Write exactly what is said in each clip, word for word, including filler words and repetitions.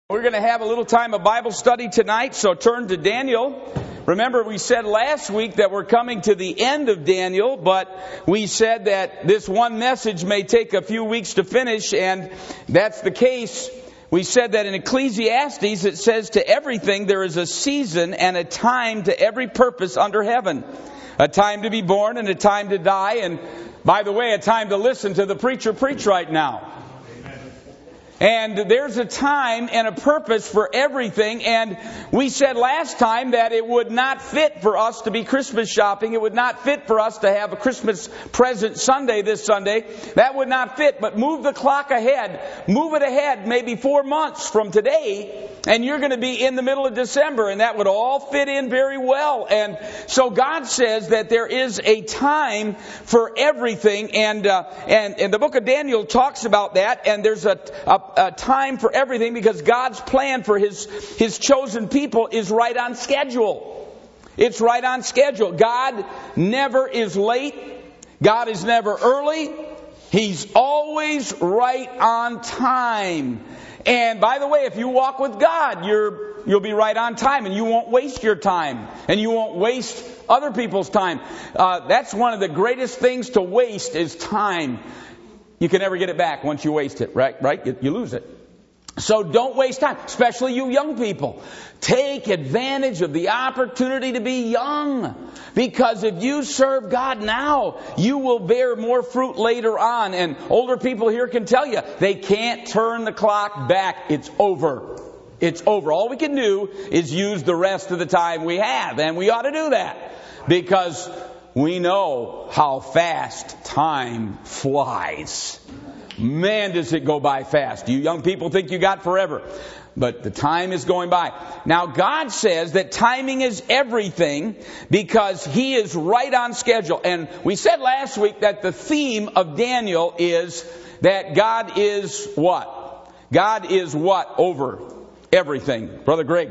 We're going to have a little time of Bible study tonight, so turn to Daniel. Remember, we said last week that we're coming to the end of Daniel, but we said that this one message may take a few weeks to finish, and that's the case. We said that in Ecclesiastes it says, to everything there is a season and a time to every purpose under heaven. A time to be born and a time to die, and by the way, a time to listen to the preacher preach right now. And there's a time and a purpose for everything. And we said last time that it would not fit for us to be Christmas shopping. It would not fit for us to have a Christmas present Sunday this Sunday. That would not fit. But move the clock ahead. Move it ahead maybe four months from today. And you're going to be in the middle of December. And that would all fit in very well. And so God says that there is a time for everything. And uh, and, and the book of Daniel talks about that. And there's a, a A time for everything because God's plan for His His chosen people is right on schedule. It's right on schedule. God never is late. God is never early. He's always right on time. And by the way, if you walk with God, you're you'll be right on time, and you won't waste your time, and you won't waste other people's time. Uh, that's one of the greatest things to waste is time. You can never get it back once you waste it, right? Right? You, you lose it. So don't waste time, especially you young people. Take advantage of the opportunity to be young. Because if you serve God now, you will bear more fruit later on. And older people here can tell you, they can't turn the clock back. It's over. It's over. All we can do is use the rest of the time we have. And we ought to do that. Because we know how fast time flies. Man, does it go by fast. You young people think you got forever. But the time is going by. Now, God says that timing is everything because He is right on schedule. And we said last week that the theme of Daniel is that God is what? God is what over everything? Brother Greg.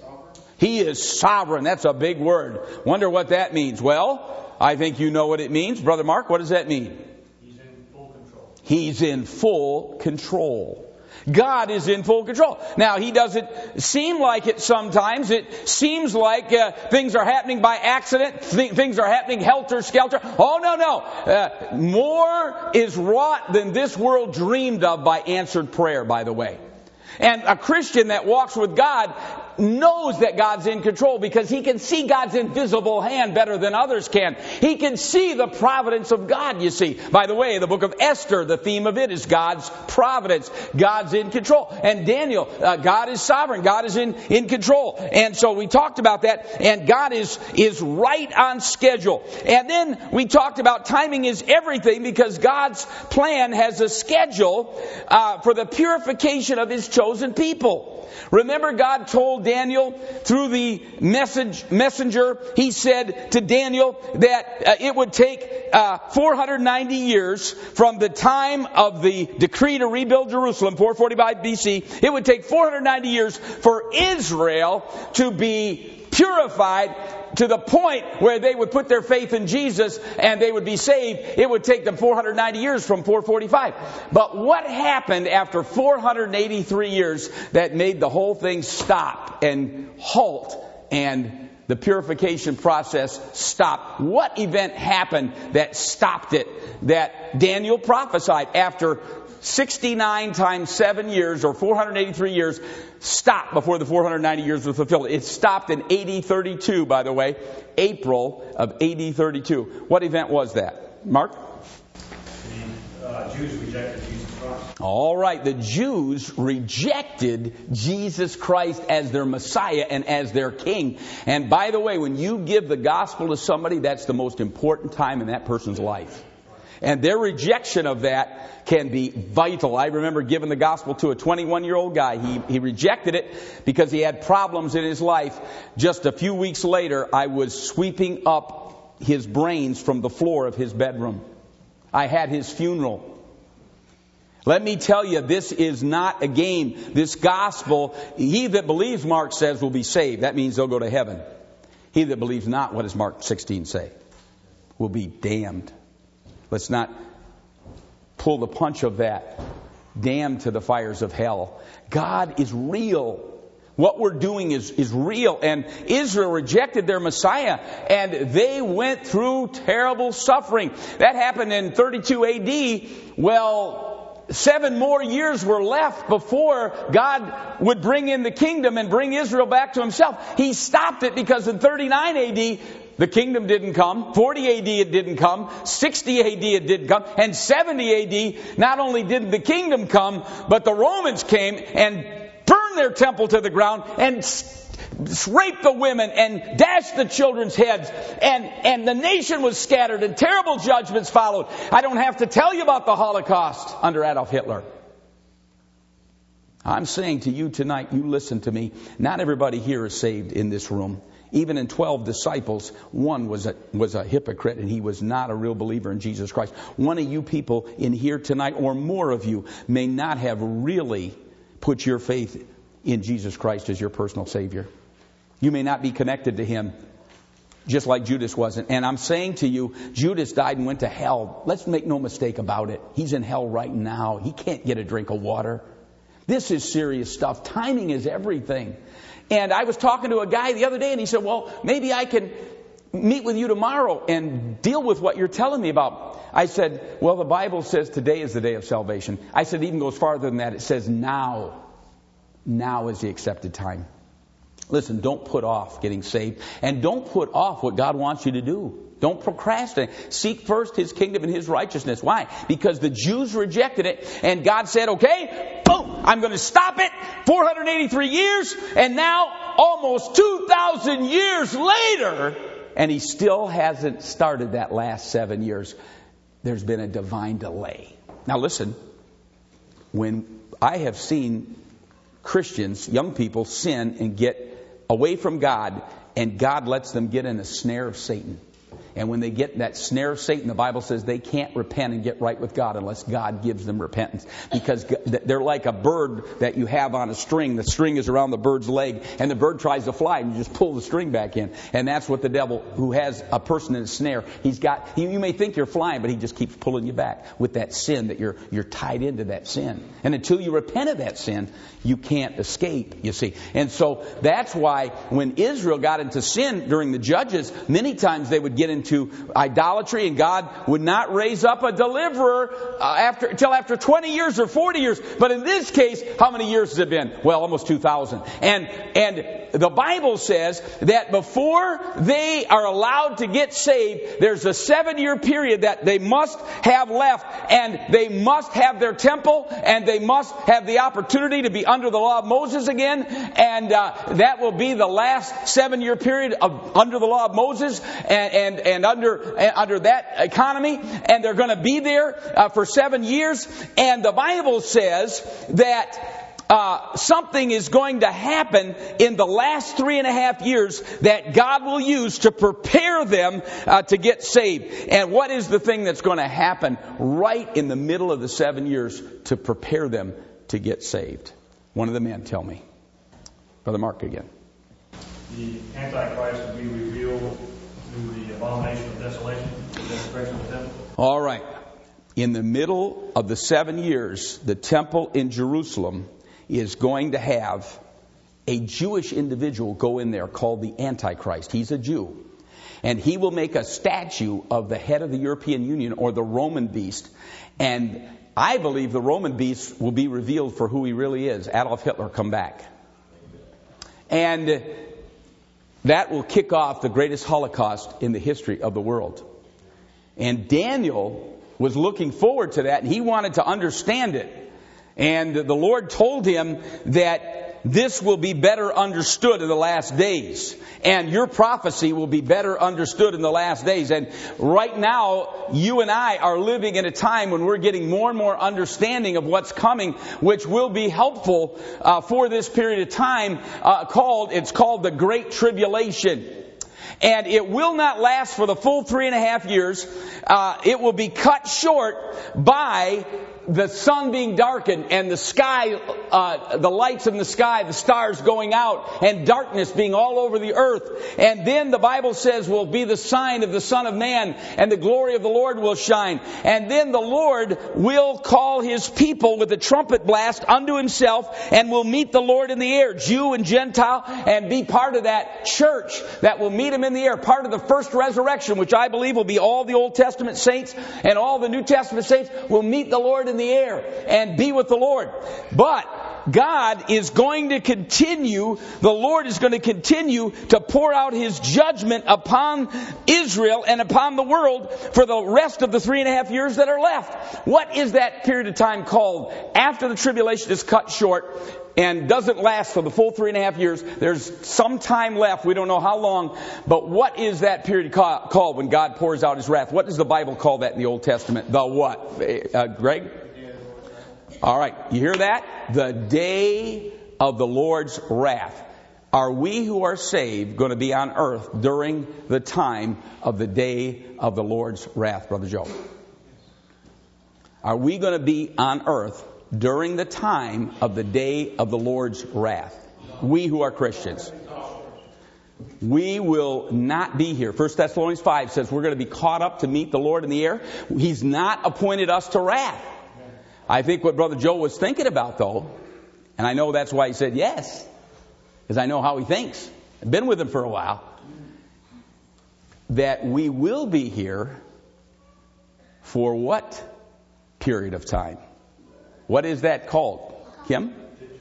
He is sovereign. That's a big word. Wonder what that means. Well, I think you know what it means. Brother Mark, what does that mean? He's in full control. He's in full control. God is in full control. Now, He doesn't seem like it sometimes. It seems like uh, things are happening by accident. Th- things are happening helter-skelter. Oh, no, no. Uh, more is wrought than this world dreamed of by answered prayer, by the way. And a Christian that walks with God knows that God's in control because he can see God's invisible hand better than others can. He can see the providence of God, you see. By the way, the book of Esther, the theme of it is God's providence. God's in control. And Daniel, uh, God is sovereign. God is in, in control. And so we talked about that. And God is, is right on schedule. And then we talked about timing is everything because God's plan has a schedule uh, for the purification of His chosen people. Remember, God told Daniel through the message messenger, He said to Daniel that uh, it would take uh, four hundred ninety years from the time of the decree to rebuild Jerusalem, four forty-five B C. It would take four hundred ninety years for Israel to be purified to the point where they would put their faith in Jesus and they would be saved. It would take them four hundred ninety years from four forty-five. But what happened after four hundred eighty-three years that made the whole thing stop and halt and the purification process stopped? What event happened that stopped it? That Daniel prophesied after sixty-nine times seven years or four hundred eighty-three years stopped before the four hundred ninety years was fulfilled. It stopped in A D thirty-two, by the way, April of A D thirty-two. What event was that? Mark? The uh, Jews rejected Jesus Christ. All right, the Jews rejected Jesus Christ as their Messiah and as their King. And by the way, when you give the gospel to somebody, that's the most important time in that person's life. And their rejection of that can be vital. I remember giving the gospel to a twenty-one-year-old guy. He, he rejected it because he had problems in his life. Just a few weeks later, I was sweeping up his brains from the floor of his bedroom. I had his funeral. Let me tell you, this is not a game. This gospel, he that believes, Mark says, will be saved. That means they'll go to heaven. He that believes not, what does Mark sixteen say? Will be damned. Let's not pull the punch of that. damned to the fires of hell. God is real. What we're doing is, is real. And Israel rejected their Messiah, and they went through terrible suffering. That happened in thirty-two A D. Well, seven more years were left before God would bring in the kingdom and bring Israel back to himself. He stopped it because in thirty-nine A D, the kingdom didn't come. forty A D it didn't come. sixty A D it didn't come. And seventy A D, not only didn't the kingdom come, but the Romans came and burned their temple to the ground and raped the women and dashed the children's heads. And, and the nation was scattered and terrible judgments followed. I don't have to tell you about the Holocaust under Adolf Hitler. I'm saying to you tonight, you listen to me, not everybody here is saved in this room. Even in twelve disciples, one was a, was a hypocrite, and he was not a real believer in Jesus Christ. One of you people in here tonight, or more of you, may not have really put your faith in Jesus Christ as your personal Savior. You may not be connected to Him, just like Judas wasn't. And I'm saying to you, Judas died and went to hell. Let's make no mistake about it. He's in hell right now. He can't get a drink of water. This is serious stuff. Timing is everything. And I was talking to a guy the other day, and he said, well, maybe I can meet with you tomorrow and deal with what you're telling me about. I said, well, the Bible says today is the day of salvation. I said, it even goes farther than that. It says now. Now is the accepted time. Listen, don't put off getting saved. And don't put off what God wants you to do. Don't procrastinate. Seek first His kingdom and His righteousness. Why? Because the Jews rejected it. And God said, okay, boom, I'm going to stop it. four hundred eighty-three years. And now, almost two thousand years later, and He still hasn't started that last seven years. There's been a divine delay. Now listen, when I have seen Christians, young people, sin and get away from God, and God lets them get in a snare of Satan. And when they get that snare of Satan, the Bible says they can't repent and get right with God unless God gives them repentance. Because they're like a bird that you have on a string. The string is around the bird's leg, and the bird tries to fly, and you just pull the string back in. And that's what the devil, who has a person in a snare, he's got, you may think you're flying, but he just keeps pulling you back with that sin, that you're you're tied into that sin. And until you repent of that sin, you can't escape, you see. And so that's why when Israel got into sin during the Judges, many times they would get into idolatry, and God would not raise up a deliverer uh, after until after twenty years or forty years. But in this case, how many years has it been? Well, almost two thousand. And and the Bible says that before they are allowed to get saved, there's a seven-year period that they must have left, and they must have their temple, and they must have the opportunity to be under the law of Moses again, and uh, that will be the last seven-year period of under the law of Moses, and and, and under uh, under that economy, and they're going to be there uh, for seven years. And the Bible says that Uh, something is going to happen in the last three and a half years that God will use to prepare them uh, to get saved. And what is the thing that's going to happen right in the middle of the seven years to prepare them to get saved? One of the men tell me. Brother Mark again. The Antichrist will be revealed through the abomination of desolation, the desecration of the temple. All right. In the middle of the seven years, the temple in Jerusalem is going to have a Jewish individual go in there called the Antichrist. He's a Jew. And he will make a statue of the head of the European Union, or the Roman beast. And I believe the Roman beast will be revealed for who he really is. Adolf Hitler come back. And that will kick off the greatest Holocaust in the history of the world. And Daniel was looking forward to that, and he wanted to understand it. And the Lord told him that this will be better understood in the last days. And your prophecy will be better understood in the last days. And right now, you and I are living in a time when we're getting more and more understanding of what's coming, which will be helpful uh, for this period of time uh, called, it's called the Great Tribulation. And it will not last for the full three and a half years. Uh, it will be cut short by the sun being darkened and the sky, uh, the lights in the sky, the stars going out and darkness being all over the earth. And then the Bible says will be the sign of the Son of Man and the glory of the Lord will shine. And then the Lord will call His people with a trumpet blast unto Himself and will meet the Lord in the air, Jew and Gentile, and be part of that church that will meet Him in the air. Part of the first resurrection, which I believe will be all the Old Testament saints and all the New Testament saints will meet the Lord in the air and be with the Lord. But God is going to continue, the Lord is going to continue to pour out His judgment upon Israel and upon the world for the rest of the three and a half years that are left. What is that period of time called? After the tribulation is cut short and doesn't last for the full three and a half years, there's some time left. We don't know how long. But what is that period called when God pours out His wrath? What does the Bible call that in the Old Testament? The what? Uh, Greg? All right, you hear that? The day of the Lord's wrath. Are we who are saved going to be on earth during the time of the day of the Lord's wrath, Brother Joe? Are we going to be on earth during the time of the day of the Lord's wrath? We who are Christians. We will not be here. First Thessalonians five says we're going to be caught up to meet the Lord in the air. He's not appointed us to wrath. I think what Brother Joe was thinking about, though, and I know that's why he said yes, because I know how he thinks. I've been with him for a while. That we will be here for what period of time? What is that called? Kim?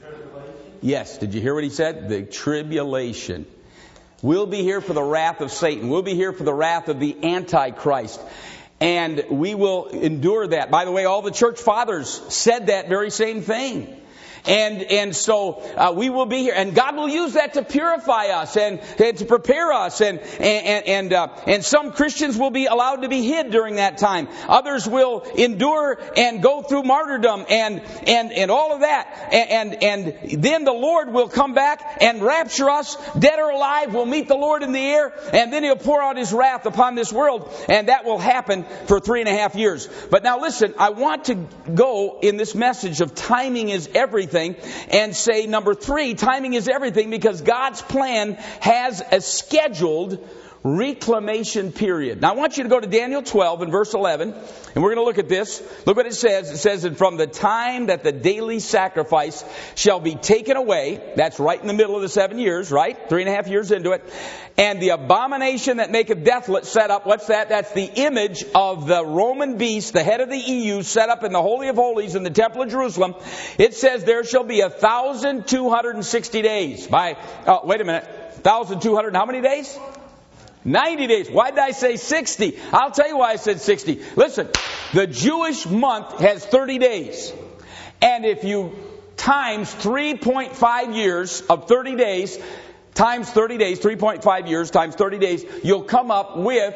Yes. Did you hear what he said? The tribulation. We'll be here for the wrath of Satan. We'll be here for the wrath of the Antichrist. And we will endure that. By the way, all the church fathers said that very same thing. And and so uh, we will be here, and God will use that to purify us and, and to prepare us. And and and uh, and some Christians will be allowed to be hid during that time. Others will endure and go through martyrdom and and and all of that. And and, and then the Lord will come back and rapture us, dead or alive. We'll meet the Lord in the air, and then He'll pour out His wrath upon this world, and that will happen for three and a half years. But now listen, I want to go in this message of timing is everything. And say number three, timing is everything, because God's plan has a scheduled reclamation period. Now I want you to go to Daniel twelve and verse eleven, and we're going to look at this. Look what it says. It says, and from the time that the daily sacrifice shall be taken away, that's right in the middle of the seven years, right? Three and a half years into it. And the abomination that maketh desolate set up, what's that? That's the image of the Roman beast, the head of the E U, set up in the Holy of Holies in the Temple of Jerusalem. It says there shall be a thousand two hundred and sixty days. By, oh, wait a minute. Thousand two hundred, how many days? ninety days. Why did I say sixty? I'll tell you why I said sixty. Listen, the Jewish month has thirty days. And if you times three point five years of thirty days, times thirty days, three point five years times thirty days, you'll come up with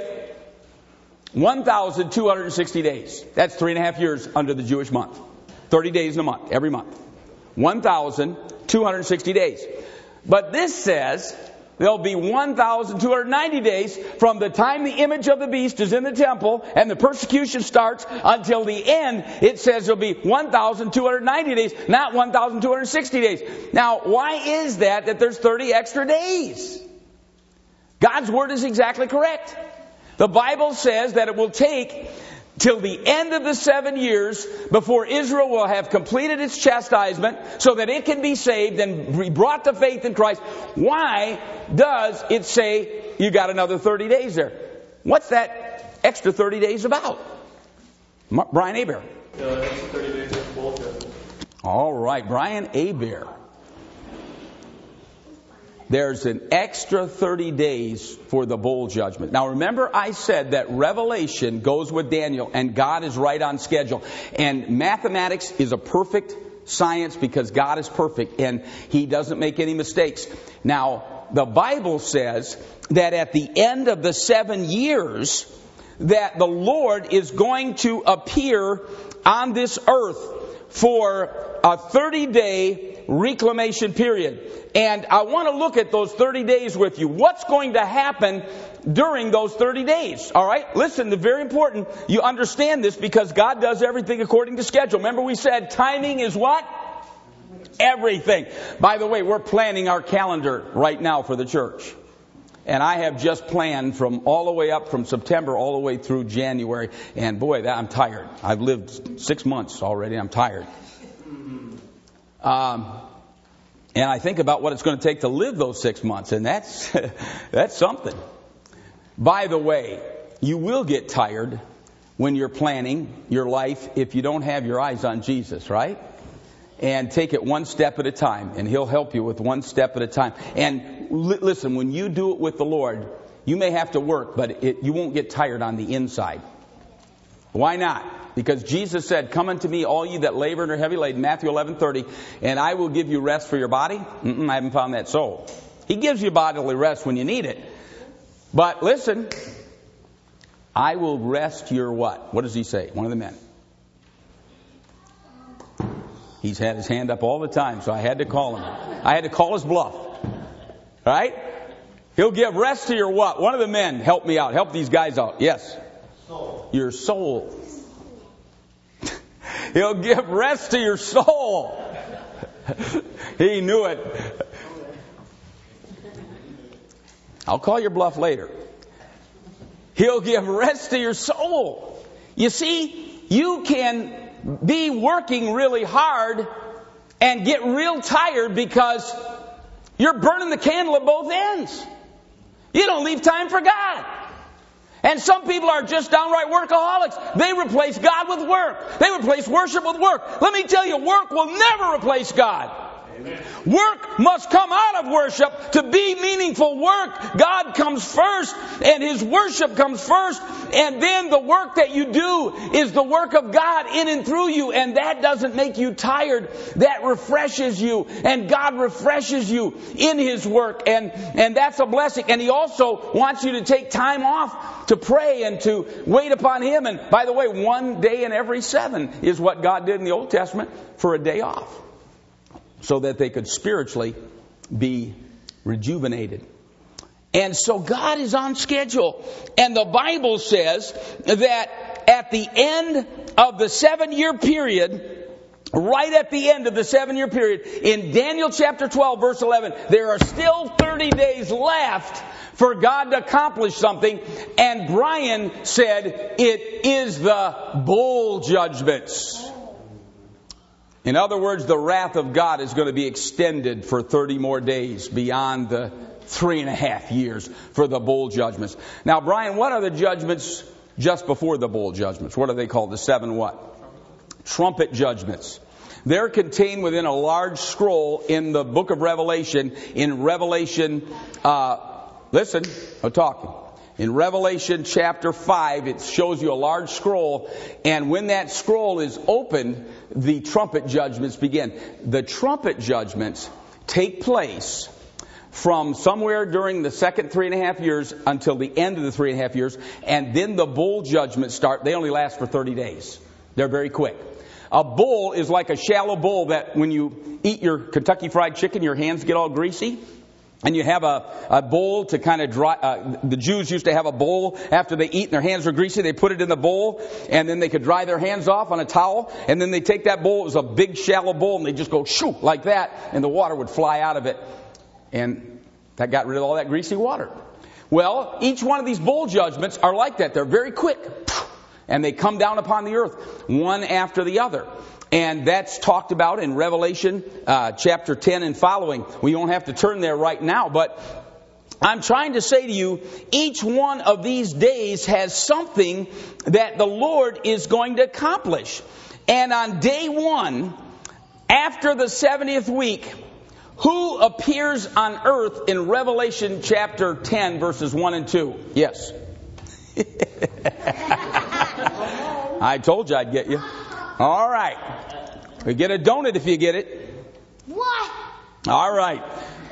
one thousand two hundred sixty days. That's three and a half years under the Jewish month. thirty days in a month, every month. one thousand two hundred sixty days. But this says there'll be one thousand two hundred ninety days from the time the image of the beast is in the temple and the persecution starts until the end. It says there'll be one thousand two hundred ninety days, not one thousand two hundred sixty days. Now, why is that that there's thirty extra days? God's word is exactly correct. The Bible says that it will take till the end of the seven years before Israel will have completed its chastisement so that it can be saved and be brought to faith in Christ. Why does it say you got another thirty days there? What's that extra thirty days about? Brian Aber. Uh, extra thirty days of bowl judgment. All right, Brian Aber. There's an extra thirty days for the bowl judgment. Now remember I said that Revelation goes with Daniel and God is right on schedule. And mathematics is a perfect science because God is perfect and He doesn't make any mistakes. Now the Bible says that at the end of the seven years that the Lord is going to appear on this earth for a thirty day reclamation period. And I want to look at those thirty days with you. What's going to happen during those thirty days? All right? Listen, it's very important you understand this because God does everything according to schedule. Remember we said timing is what? Everything. By the way, we're planning our calendar right now for the church. And I have just planned from all the way up from September all the way through January. And boy, that, I'm tired. I've lived six months already. I'm tired. Um, and I think about what it's going to take to live those six months. And that's, that's something. By the way, you will get tired when you're planning your life if you don't have your eyes on Jesus, right? And take it one step at a time. And He'll help you with one step at a time. And li- listen, when you do it with the Lord, you may have to work, but it, you won't get tired on the inside. Why not? Because Jesus said, come unto me, all you that labor and are heavy laden, Matthew eleven thirty, and I will give you rest for your body. Mm-mm, I haven't found that so. He gives you bodily rest when you need it. But listen, I will rest your what? What does He say? One of the men. He's had his hand up all the time, so I had to call him. I had to call his bluff. Right? He'll give rest to your what? One of the men, help me out. Help these guys out. Yes. Soul. Your soul. He'll give rest to your soul. He knew it. I'll call your bluff later. He'll give rest to your soul. You see, you can be working really hard and get real tired because you're burning the candle at both ends. You don't leave time for God. And some people are just downright workaholics. They replace God with work. They replace worship with work. Let me tell you, work will never replace God. Amen. Work must come out of worship to be meaningful work. God comes first and His worship comes first, and then the work that you do is the work of God in and through you, and that doesn't make you tired. That refreshes you, and God refreshes you in His work, and, and that's a blessing. And He also wants you to take time off to pray and to wait upon Him. And by the way, one day in every seven is what God did in the Old Testament for a day off, so that they could spiritually be rejuvenated. And so God is on schedule. And the Bible says that at the end of the seven-year period, right at the end of the seven-year period, in Daniel chapter twelve, verse eleven, there are still thirty days left for God to accomplish something. And Brian said, it is the bowl judgments. In other words, the wrath of God is going to be extended for thirty more days beyond the three and a half years for the bowl judgments. Now, Brian, what are the judgments just before the bowl judgments? What are they called? The seven what? Trumpet judgments. They're contained within a large scroll in the book of Revelation. In Revelation, uh, listen, I'm talking. In Revelation chapter five, it shows you a large scroll, and when that scroll is opened, the trumpet judgments begin. The trumpet judgments take place from somewhere during the second three and a half years until the end of the three and a half years, and then the bowl judgments start. They only last for thirty days. They're very quick. A bowl is like a shallow bowl that when you eat your Kentucky Fried Chicken, your hands get all greasy. And you have a, a bowl to kind of dry. Uh, the Jews used to have a bowl after they eat and their hands were greasy. They put it in the bowl and then they could dry their hands off on a towel. And then they take that bowl. It was a big shallow bowl and they just go shoo like that. And the water would fly out of it. And that got rid of all that greasy water. Well, each one of these bowl judgments are like that. They're very quick. And they come down upon the earth one after the other. And that's talked about in Revelation uh, chapter ten and following. We don't have to turn there right now, but I'm trying to say to you, each one of these days has something that the Lord is going to accomplish. And on day one, after the seventieth week, who appears on earth in Revelation chapter ten, verses one and two? Yes. I told you I'd get you. All right. We get a donut if you get it. What? All right.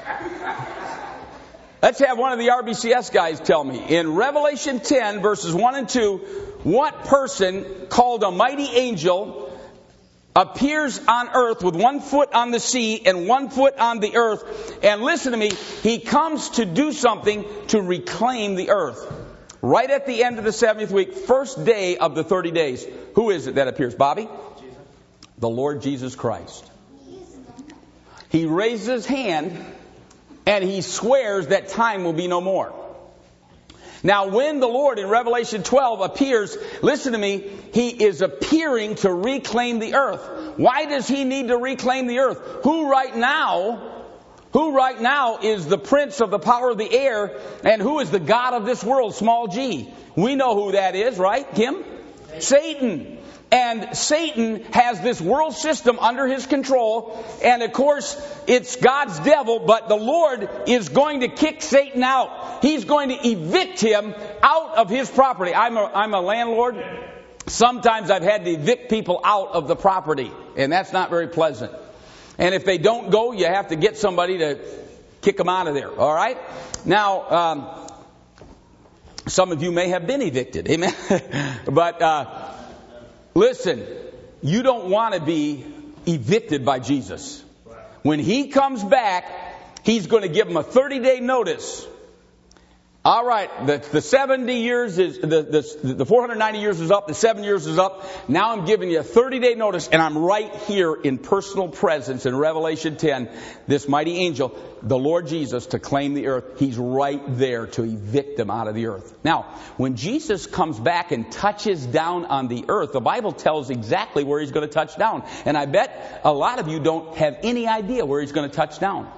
Let's have one of the R B C S guys tell me. In Revelation ten, verses one and two, what person called a mighty angel appears on earth with one foot on the sea and one foot on the earth. And listen to me, he comes to do something to reclaim the earth. Right at the end of the seventieth week, first day of the thirty days. Who is it that appears, Bobby? Jesus. The Lord Jesus Christ. He raises his hand and he swears that time will be no more. Now, when the Lord in Revelation twelve appears, listen to me, he is appearing to reclaim the earth. Why does he need to reclaim the earth? Who right now, who right now is the prince of the power of the air, and who is the God of this world, small g? We know who that is, right, Kim? Satan. And Satan has this world system under his control. And of course, it's God's devil, but the Lord is going to kick Satan out. He's going to evict him out of his property. I'm a, I'm a landlord. Sometimes I've had to evict people out of the property. And that's not very pleasant. And if they don't go, you have to get somebody to kick them out of there. All right? Now, um, some of you may have been evicted. Amen? But... Uh, Listen, you don't want to be evicted by Jesus. When he comes back, he's going to give them a thirty-day notice. All right, the, the seventy years is, the, the, the four hundred ninety years is up, the seven years is up. Now I'm giving you a thirty-day notice, and I'm right here in personal presence in Revelation ten. This mighty angel, the Lord Jesus, to claim the earth. He's right there to evict them out of the earth. Now, when Jesus comes back and touches down on the earth, the Bible tells exactly where he's going to touch down. And I bet a lot of you don't have any idea where he's going to touch down.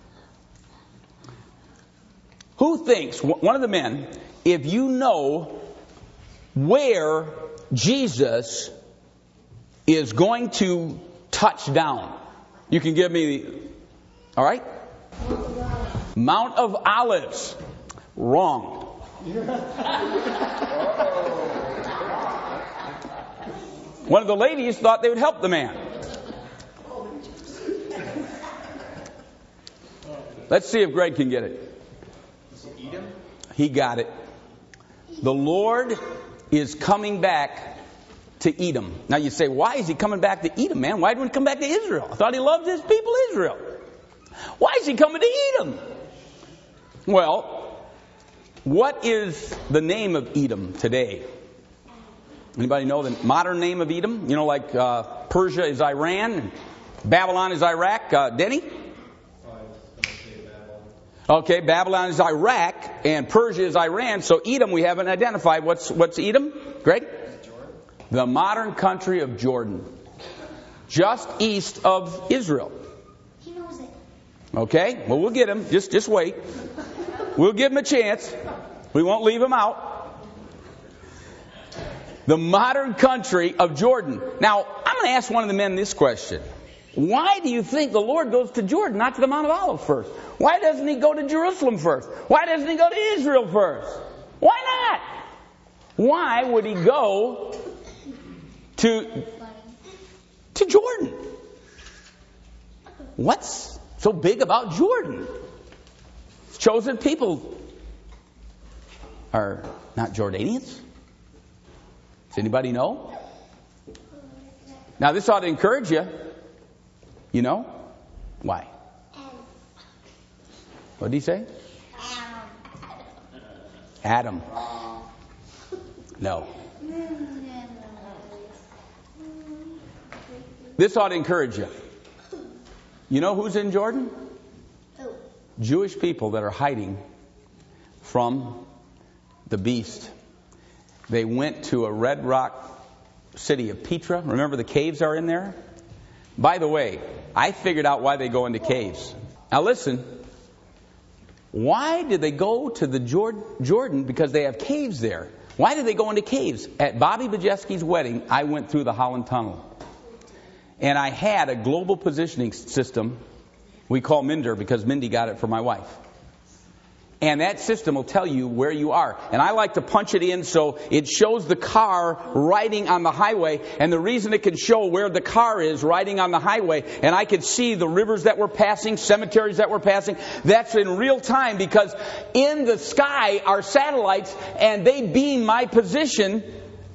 Who thinks, one of the men, if you know where Jesus is going to touch down, you can give me, all right? Mount of Olives. Wrong. One of the ladies thought they would help the man. Let's see if Greg can get it. He got it. The Lord is coming back to Edom. Now you say, why is he coming back to Edom, man? Why didn't he come back to Israel? I thought he loved his people, Israel. Why is he coming to Edom? Well, what is the name of Edom today? Anybody know the modern name of Edom? You know, like uh, Persia is Iran, and Babylon is Iraq. Uh, Denny? Okay, Babylon is Iraq, and Persia is Iran. So Edom, we haven't identified. What's what's Edom? Greg? The modern country of Jordan, just east of Israel. He knows it. Okay, well, we'll get him. Just just wait. We'll give him a chance. We won't leave him out. The modern country of Jordan. Now, I'm going to ask one of the men this question. Why do you think the Lord goes to Jordan, not to the Mount of Olives first? Why doesn't he go to Jerusalem first? Why doesn't he go to Israel first? Why not? Why would he go to, to Jordan? What's so big about Jordan? Chosen people are not Jordanians. Does anybody know? Now this ought to encourage you. You know? Why? What did he say? Adam. No. This ought to encourage you. You know who's in Jordan? Jewish people that are hiding from the beast. They went to a red rock city of Petra. Remember the caves are in there? By the way, I figured out why they go into caves. Now listen. Why did they go to the Jordan? Because they have caves there. Why did they go into caves? At Bobby Bajeski's wedding, I went through the Holland Tunnel. And I had a global positioning system we call Minder because Mindy got it for my wife. And that system will tell you where you are. And I like to punch it in so it shows the car riding on the highway. And the reason it can show where the car is riding on the highway, and I could see the rivers that we're passing, cemeteries that we're passing, that's in real time because in the sky are satellites and they beam my position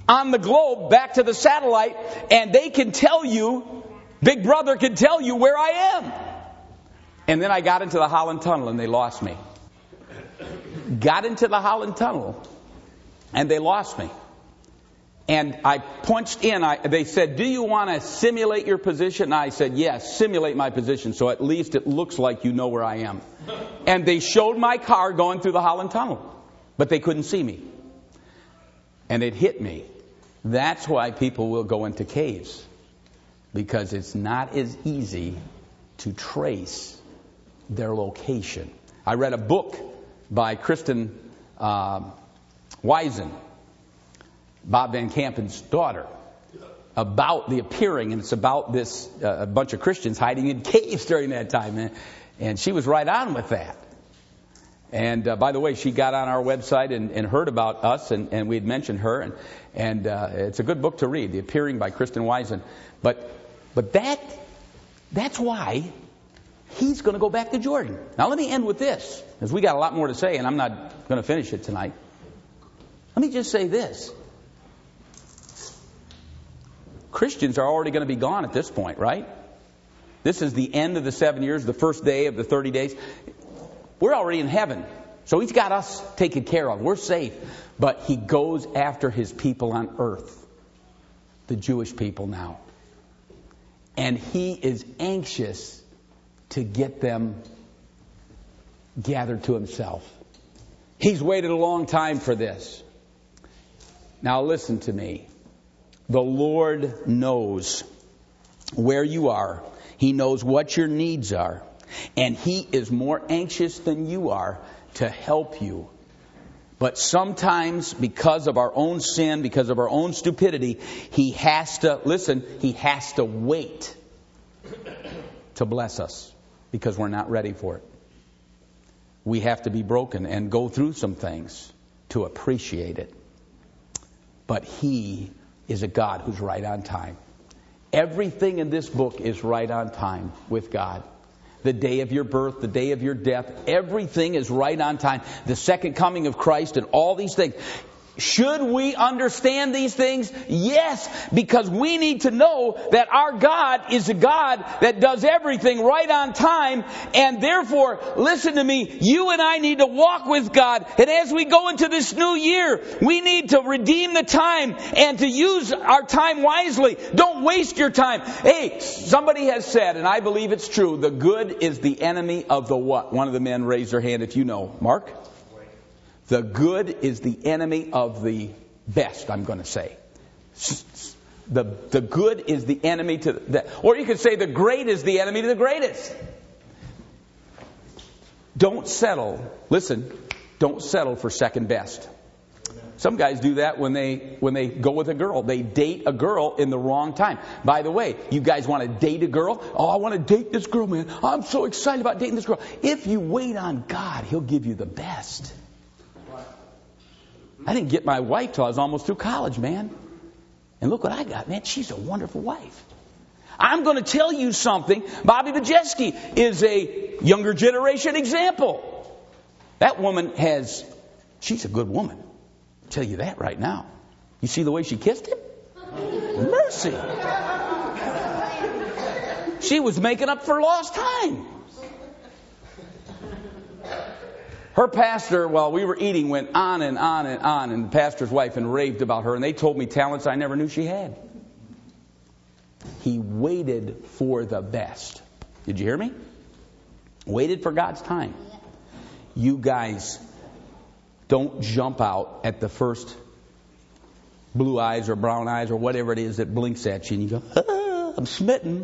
on the globe back to the satellite, and they can tell you, Big Brother can tell you where I am. And then I got into the Holland Tunnel and they lost me. Got into the Holland Tunnel and they lost me. And I punched in. I, they said, do you want to simulate your position? And I said, yes, simulate my position so at least it looks like you know where I am. And they showed my car going through the Holland Tunnel, but they couldn't see me. And it hit me. That's why people will go into caves, because it's not as easy to trace their location. I read a book by Kristen uh, Wiesen, Bob Van Kampen's daughter, about the appearing, and it's about this uh, a bunch of Christians hiding in caves during that time, and, and she was right on with that. And uh, by the way, she got on our website and, and heard about us, and, and we had mentioned her, and, and uh, it's a good book to read, The Appearing by Kristen Wiesen. But but that that's why he's going to go back to Jordan. Now let me end with this, because we got a lot more to say, and I'm not going to finish it tonight. Let me just say this. Christians are already going to be gone at this point, right? This is the end of the seven years, the first day of the thirty days. We're already in heaven. So he's got us taken care of. We're safe. But he goes after his people on earth, the Jewish people now. And he is anxious to get them gathered to himself. He's waited a long time for this. Now listen to me. The Lord knows where you are. He knows what your needs are. And he is more anxious than you are to help you. But sometimes, because of our own sin, because of our own stupidity, he has to, listen, he has to wait to bless us, because we're not ready for it. We have to be broken and go through some things to appreciate it. But he is a God who's right on time. Everything in this book is right on time with God. The day of your birth, the day of your death, everything is right on time. The second coming of Christ and all these things. Should we understand these things? Yes, because we need to know that our God is a God that does everything right on time. And therefore, listen to me, you and I need to walk with God. And as we go into this new year, we need to redeem the time and to use our time wisely. Don't waste your time. Hey, somebody has said, and I believe it's true, the good is the enemy of the what? One of the men raised their hand if you know. Mark? The good is the enemy of the best, I'm going to say. The, the good is the enemy to the... Or you could say the great is the enemy to the greatest. Don't settle. Listen, don't settle for second best. Some guys do that when they when they go with a girl. They date a girl in the wrong time. By the way, you guys want to date a girl? Oh, I want to date this girl, man. I'm so excited about dating this girl. If you wait on God, he'll give you the best. I didn't get my wife till I was almost through college, man. And look what I got, man. She's a wonderful wife. I'm going to tell you something. Bobby Majeski is a younger generation example. That woman has, she's a good woman. I'll tell you that right now. You see the way she kissed him? Mercy. She was making up for lost time. Her pastor, while we were eating, went on and on and on, and the pastor's wife and raved about her, and they told me talents I never knew she had. He waited for the best. Did you hear me? Waited for God's time. You guys, don't jump out at the first blue eyes or brown eyes or whatever it is that blinks at you, and you go, ah, I'm smitten.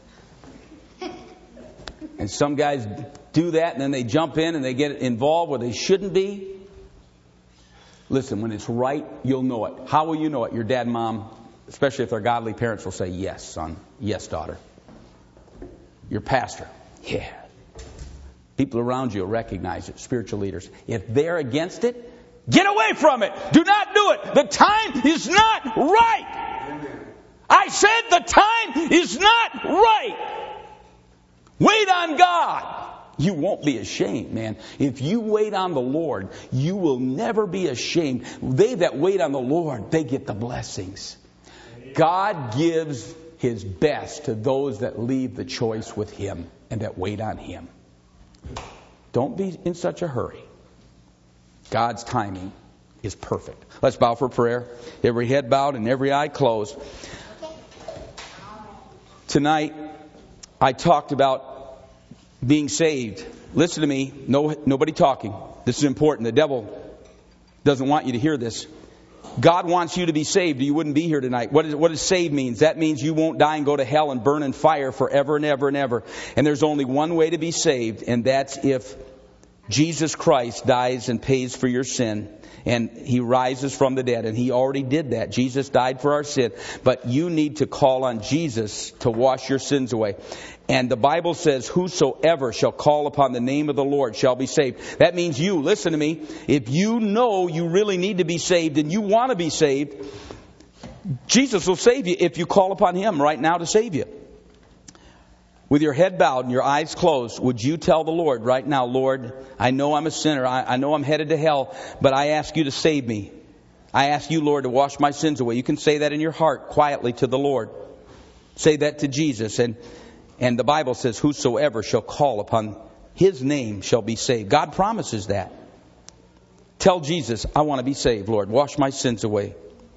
And some guys do that, and then they jump in and they get involved where they shouldn't be. Listen, when it's right, you'll know it. How will you know it? Your dad and mom, especially if they're godly parents, will say, yes, son. Yes, daughter. Your pastor. Yeah. People around you will recognize it. Spiritual leaders. If they're against it, get away from it. Do not do it. The time is not right. I said the time is not right. Wait on God. You won't be ashamed, man. If you wait on the Lord, you will never be ashamed. They that wait on the Lord, they get the blessings. God gives His best to those that leave the choice with Him and that wait on Him. Don't be in such a hurry. God's timing is perfect. Let's bow for prayer. Every head bowed and every eye closed. Tonight, I talked about being saved. Listen to me. No, nobody talking. This is important. The devil doesn't want you to hear this. God wants you to be saved, or you wouldn't be here tonight. What, is, what does save means? That means you won't die and go to hell and burn in fire forever and ever and ever. And there's only one way to be saved, and that's if Jesus Christ dies and pays for your sin. And He rises from the dead. And He already did that. Jesus died for our sin. But you need to call on Jesus to wash your sins away. And the Bible says, whosoever shall call upon the name of the Lord shall be saved. That means you, listen to me, if you know you really need to be saved and you want to be saved, Jesus will save you if you call upon Him right now to save you. With your head bowed and your eyes closed, would you tell the Lord right now, Lord, I know I'm a sinner. I, I know I'm headed to hell, but I ask you to save me. I ask you, Lord, to wash my sins away. You can say that in your heart quietly to the Lord. Say that to Jesus. And, and the Bible says, whosoever shall call upon His name shall be saved. God promises that. Tell Jesus, I want to be saved, Lord. Wash my sins away.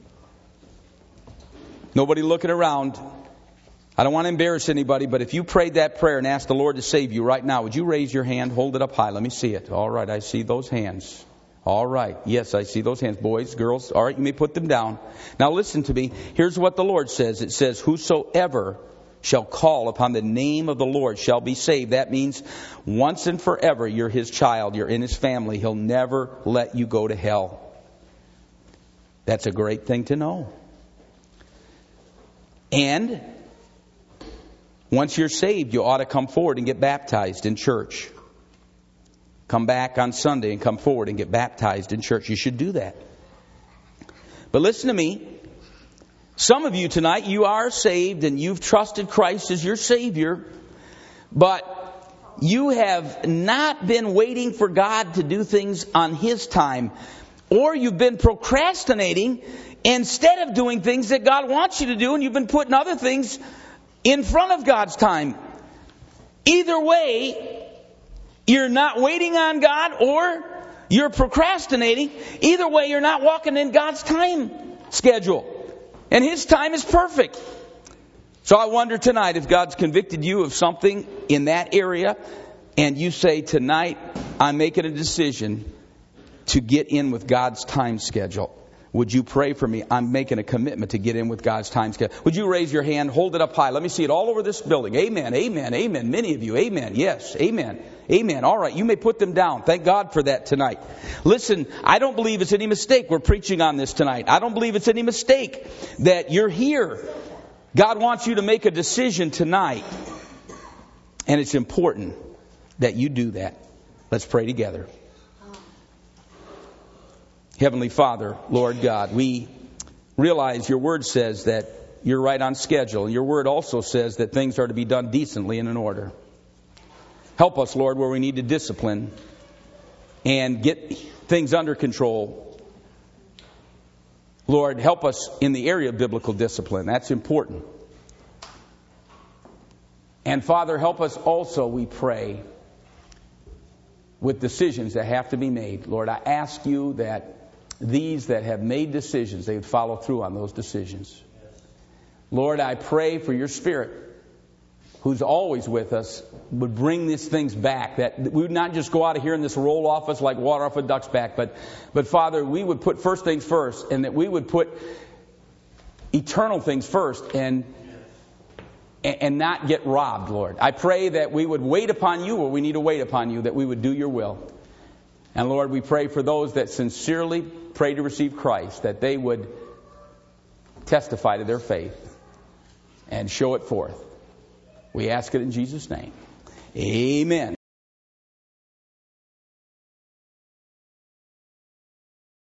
Nobody looking around. I don't want to embarrass anybody, but if you prayed that prayer and asked the Lord to save you right now, would you raise your hand, hold it up high? Let me see it. All right, I see those hands. All right. Yes, I see those hands. Boys, girls. All right, you may put them down. Now listen to me. Here's what the Lord says. It says, whosoever shall call upon the name of the Lord shall be saved. That means once and forever you're His child. You're in His family. He'll never let you go to hell. That's a great thing to know. And once you're saved, you ought to come forward and get baptized in church. Come back on Sunday and come forward and get baptized in church. You should do that. But listen to me. Some of you tonight, you are saved and you've trusted Christ as your Savior. But you have not been waiting for God to do things on His time. Or you've been procrastinating instead of doing things that God wants you to do. And you've been putting other things in front of God's time. Either way, you're not waiting on God or you're procrastinating. Either way, you're not walking in God's time schedule. And His time is perfect. So I wonder tonight if God's convicted you of something in that area and you say, tonight I'm making a decision to get in with God's time schedule. Would you pray for me? I'm making a commitment to get in with God's time schedule. Would you raise your hand, hold it up high? Let me see it all over this building. Amen, amen, amen. Many of you, amen. Yes, amen, amen. All right, you may put them down. Thank God for that tonight. Listen, I don't believe it's any mistake we're preaching on this tonight. I don't believe it's any mistake that you're here. God wants you to make a decision tonight. And it's important that you do that. Let's pray together. Heavenly Father, Lord God, we realize your word says that you're right on schedule. Your word also says that things are to be done decently and in order. Help us, Lord, where we need to discipline and get things under control. Lord, help us in the area of biblical discipline. That's important. And Father, help us also, we pray, with decisions that have to be made. Lord, I ask you that these that have made decisions, they would follow through on those decisions. Lord, I pray for your Spirit, who's always with us, would bring these things back. That we would not just go out of here and this roll off us like water off a duck's back. But, but Father, we would put first things first, and that we would put eternal things first and, and not get robbed, Lord. I pray that we would wait upon you where we need to wait upon you, that we would do your will. And Lord, we pray for those that sincerely pray to receive Christ, that they would testify to their faith and show it forth. We ask it in Jesus' name. Amen.